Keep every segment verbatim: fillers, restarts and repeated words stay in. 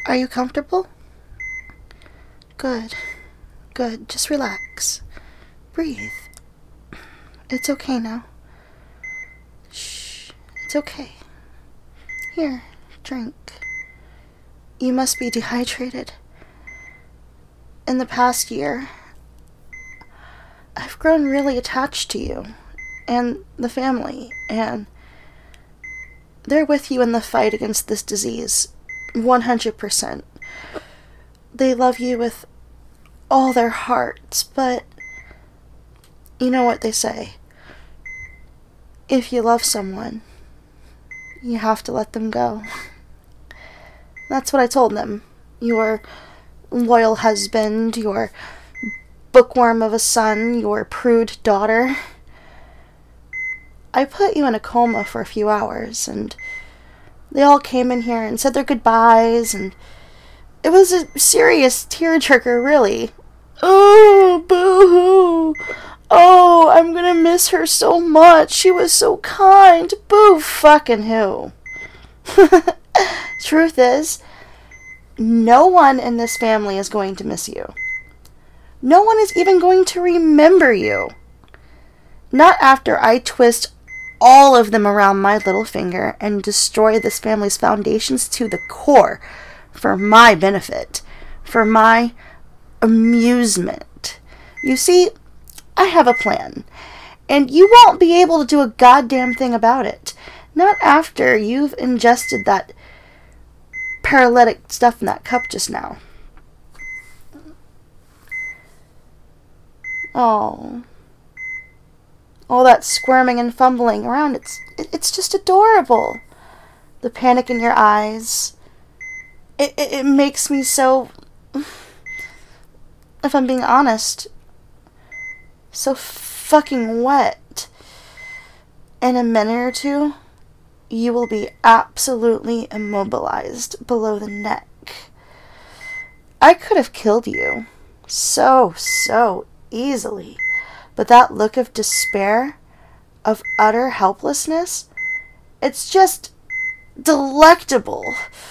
Are you comfortable? Good. Good. Just relax. Breathe. It's okay now. Shh. It's okay. Here, drink. You must be dehydrated. In the past year, I've grown really attached to you and the family, and they're with you in the fight against this disease, one hundred percent. They love you with all their hearts, but you know what they say. If you love someone, you have to let them go. That's what I told them. Your loyal husband, your bookworm of a son, your prude daughter. I put you in a coma for a few hours, and they all came in here and said their goodbyes, and it was a serious tearjerker, really. Oh, boo-hoo. Oh, I'm gonna miss her so much. She was so kind. Boo fucking who. Truth is, no one in this family is going to miss you. No one is even going to remember you. Not after I twist all of them around my little finger and destroy this family's foundations to the core for my benefit, for my amusement. You see, I have a plan, and you won't be able to do a goddamn thing about it. Not after you've ingested that paralytic stuff in that cup just now. Oh. All that squirming and fumbling around, it's it's just adorable. The panic in your eyes. It, it, it makes me so, if I'm being honest, so fucking wet. In a minute or two, you will be absolutely immobilized below the neck. I could have killed you so, so easily, but that look of despair, of utter helplessness, it's just delectable.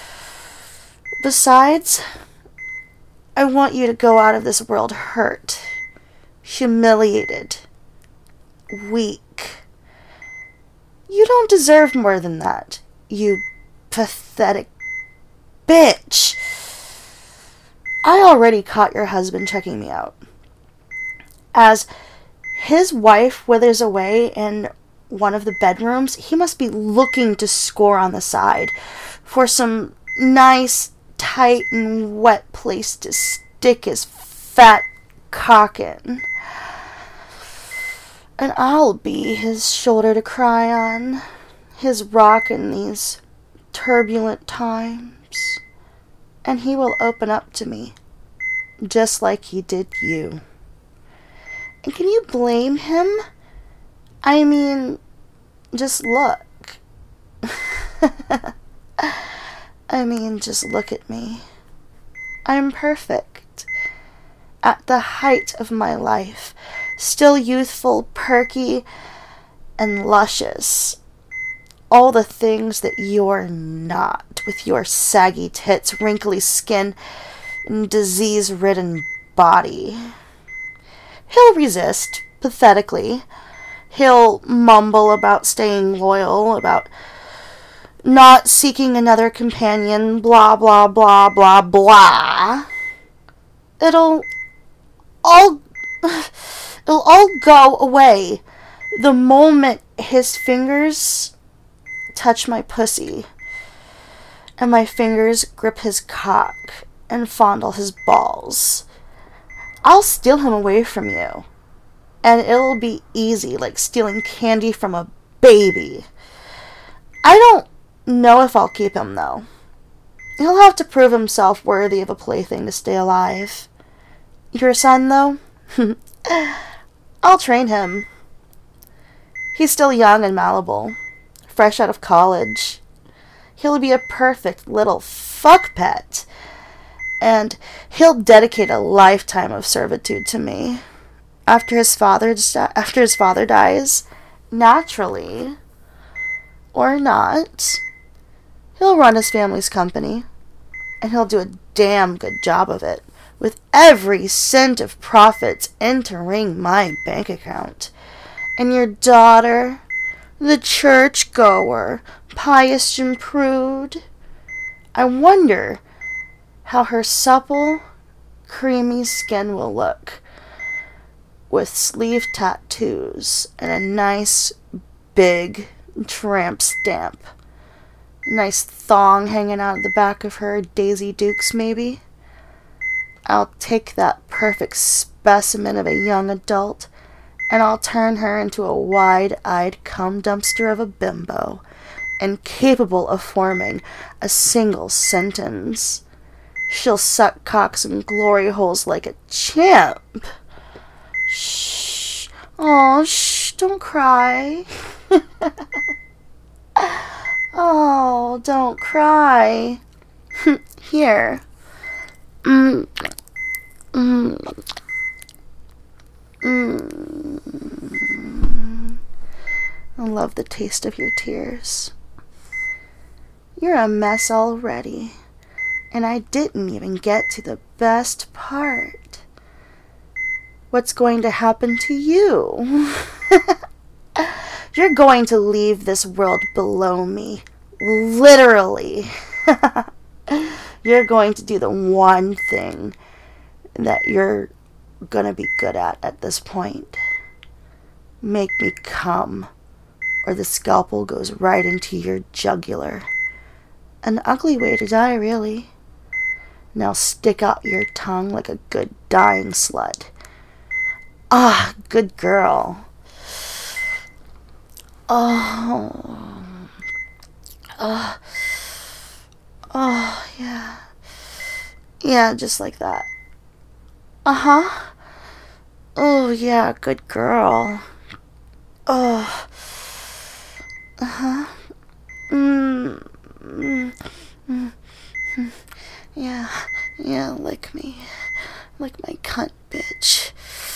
Besides, I want you to go out of this world hurt, humiliated, weak. You don't deserve more than that, you pathetic bitch. I already caught your husband checking me out. As his wife withers away in one of the bedrooms, he must be looking to score on the side for some nice, tight, and wet place to stick his fat cock in. And I'll be his shoulder to cry on, his rock in these turbulent times. And he will open up to me, just like he did you. And can you blame him? I mean, just look. I mean, just look at me. I'm perfect. At the height of my life. Still youthful, perky, and luscious. All the things that you're not, with your saggy tits, wrinkly skin, and disease-ridden body. He'll resist, pathetically. He'll mumble about staying loyal, about not seeking another companion, blah, blah, blah, blah, blah. It'll all... It'll all go away the moment his fingers touch my pussy and my fingers grip his cock and fondle his balls. I'll steal him away from you, and it'll be easy, like stealing candy from a baby. I don't know if I'll keep him, though. He'll have to prove himself worthy of a plaything to stay alive. Your son, though? I'll train him. He's still young and malleable, fresh out of college. He'll be a perfect little fuck pet, and he'll dedicate a lifetime of servitude to me. After his father after his father dies, naturally, or not, he'll run his family's company. And he'll do a damn good job of it, with every cent of profits entering my bank account. And your daughter, the church-goer, pious and prude, I wonder how her supple, creamy skin will look with sleeve tattoos and a nice, big tramp stamp. Nice thong hanging out the back of her Daisy Dukes, maybe. I'll take that perfect specimen of a young adult, and I'll turn her into a wide-eyed cum dumpster of a bimbo, incapable of forming a single sentence. She'll suck cocks and glory holes like a champ. Shh. Aw, shh, don't cry. Oh, don't cry. Here. Mm. Mm. Mm. I love the taste of your tears. You're a mess already, and I didn't even get to the best part. What's going to happen to you? You're going to leave this world below me. Literally. You're going to do the one thing that you're going to be good at at this point. Make me come, or the scalpel goes right into your jugular. An ugly way to die, really. Now stick out your tongue like a good dying slut. Ah, good girl. Oh. Oh. Oh, yeah. Yeah, just like that. Uh-huh. Oh, yeah, good girl. Oh. Uh-huh. Mm. Mm. Mm. Mm. Yeah. Yeah, lick me. Lick my cunt, bitch.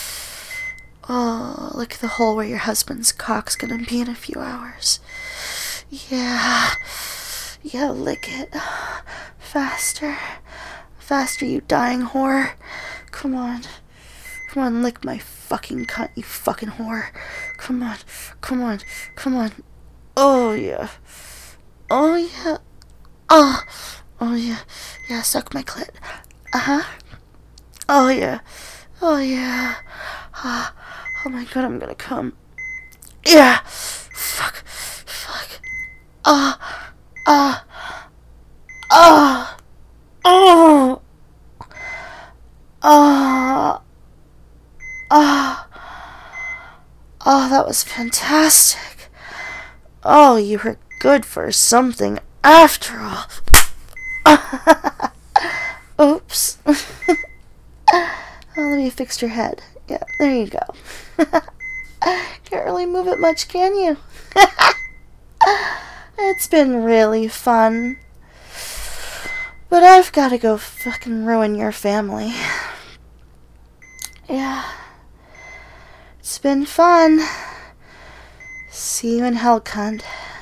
Oh, lick the hole where your husband's cock's gonna be in a few hours. Yeah. Yeah, lick it. Faster. Faster, you dying whore. Come on. Come on, lick my fucking cunt, you fucking whore. Come on. Come on. Come on. Oh, yeah. Oh, yeah. Oh. Oh, yeah. Yeah, suck my clit. Uh-huh. Oh, yeah. Oh, yeah. Oh, oh my god, I'm gonna come. Yeah. Fuck. Fuck. Ah. Ah. Ah. Oh. Ah. Ah. Oh, that was fantastic. Oh, you were good for something after all. Oops. Oh, let me fix your head. Yeah, there you go. Can't really move it much, can you? It's been really fun. But I've got to go fucking ruin your family. Yeah. It's been fun. See you in hell, cunt.